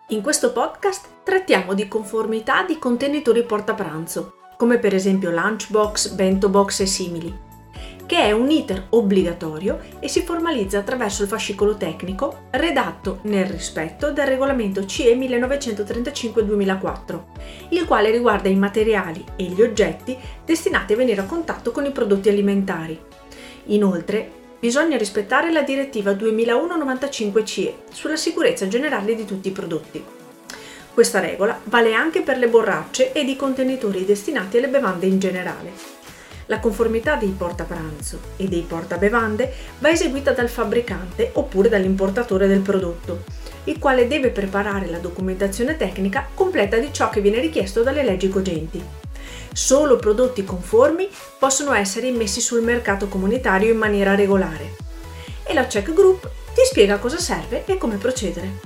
In questo podcast trattiamo di conformità di contenitori portapranzo, come per esempio lunchbox, bento box e simili, che è un iter obbligatorio e si formalizza attraverso il fascicolo tecnico redatto nel rispetto del regolamento CE 1935-2004, il quale riguarda i materiali e gli oggetti destinati a venire a contatto con i prodotti alimentari. Inoltre, bisogna rispettare la direttiva 2001/95/CE sulla sicurezza generale di tutti i prodotti. Questa regola vale anche per le borracce ed i contenitori destinati alle bevande in generale. La conformità dei portapranzo e dei portabevande va eseguita dal fabbricante oppure dall'importatore del prodotto, il quale deve preparare la documentazione tecnica completa di ciò che viene richiesto dalle leggi cogenti. Solo prodotti conformi possono essere immessi sul mercato comunitario in maniera regolare. E la Check Group ti spiega cosa serve e come procedere.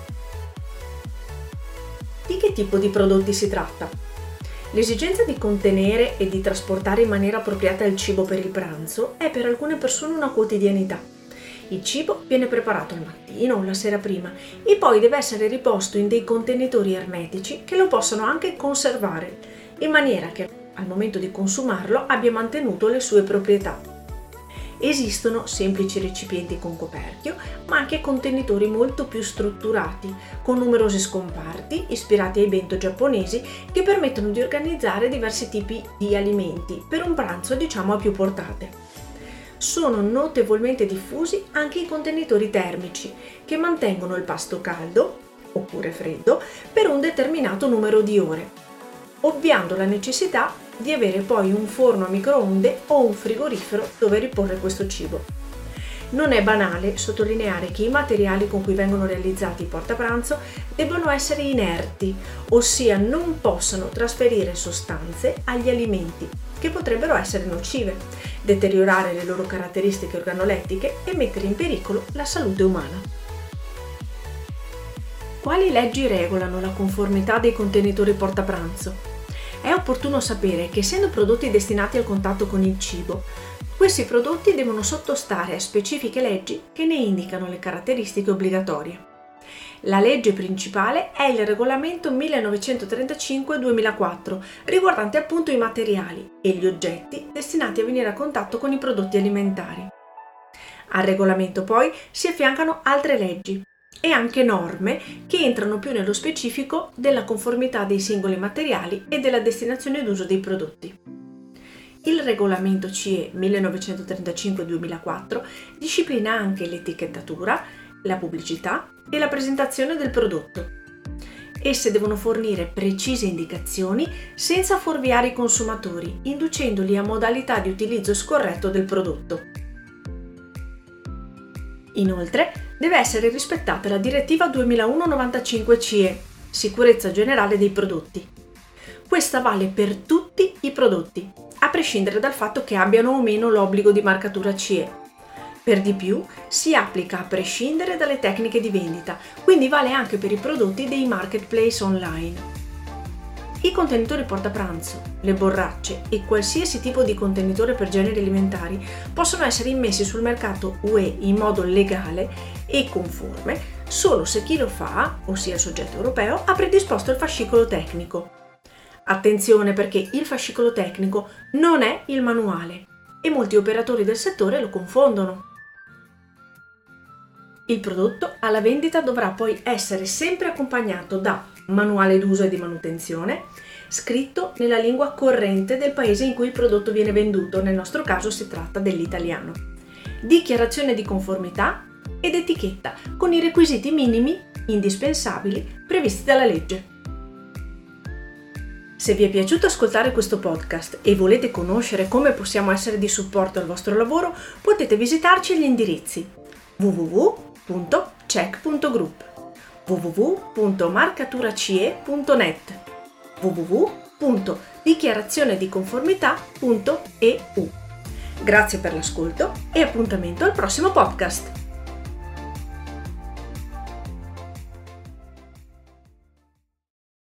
Di che tipo di prodotti si tratta? L'esigenza di contenere e di trasportare in maniera appropriata il cibo per il pranzo è per alcune persone una quotidianità. Il cibo viene preparato al mattino o la sera prima e poi deve essere riposto in dei contenitori ermetici che lo possano anche conservare, in maniera che al momento di consumarlo abbia mantenuto le sue proprietà. Esistono semplici recipienti con coperchio, ma anche contenitori molto più strutturati, con numerosi scomparti ispirati ai bento giapponesi che permettono di organizzare diversi tipi di alimenti per un pranzo a più portate. Sono notevolmente diffusi anche i contenitori termici che mantengono il pasto caldo oppure freddo per un determinato numero di ore, ovviando la necessità di avere poi un forno a microonde o un frigorifero dove riporre questo cibo. Non è banale sottolineare che i materiali con cui vengono realizzati i portapranzo debbono essere inerti, ossia non possono trasferire sostanze agli alimenti che potrebbero essere nocive, deteriorare le loro caratteristiche organolettiche e mettere in pericolo la salute umana. Quali leggi regolano la conformità dei contenitori portapranzo? È opportuno sapere che essendo prodotti destinati al contatto con il cibo, questi prodotti devono sottostare a specifiche leggi che ne indicano le caratteristiche obbligatorie. La legge principale è il regolamento 1935-2004, riguardante appunto i materiali e gli oggetti destinati a venire a contatto con i prodotti alimentari. Al regolamento poi si affiancano altre leggi e anche norme che entrano più nello specifico della conformità dei singoli materiali e della destinazione d'uso dei prodotti. Il regolamento CE 1935-2004 disciplina anche l'etichettatura, la pubblicità e la presentazione del prodotto. Esse devono fornire precise indicazioni senza fuorviare i consumatori, inducendoli a modalità di utilizzo scorretto del prodotto. Inoltre, deve essere rispettata la direttiva 2001/95/CE, sicurezza generale dei prodotti. Questa vale per tutti i prodotti, a prescindere dal fatto che abbiano o meno l'obbligo di marcatura CE. Per di più, si applica a prescindere dalle tecniche di vendita, quindi vale anche per i prodotti dei marketplace online. I contenitori portapranzo, le borracce e qualsiasi tipo di contenitore per generi alimentari possono essere immessi sul mercato UE in modo legale e conforme solo se chi lo fa, ossia il soggetto europeo, ha predisposto il fascicolo tecnico. Attenzione perché il fascicolo tecnico non è il manuale e molti operatori del settore lo confondono. Il prodotto alla vendita dovrà poi essere sempre accompagnato da manuale d'uso e di manutenzione, scritto nella lingua corrente del paese in cui il prodotto viene venduto, nel nostro caso si tratta dell'italiano, dichiarazione di conformità ed etichetta con i requisiti minimi indispensabili previsti dalla legge. Se vi è piaciuto ascoltare questo podcast e volete conoscere come possiamo essere di supporto al vostro lavoro, potete visitarci agli indirizzi www.check.group, www.marcaturace.net, www.dichiarazionediconformità.eu. Grazie per l'ascolto e appuntamento al prossimo podcast!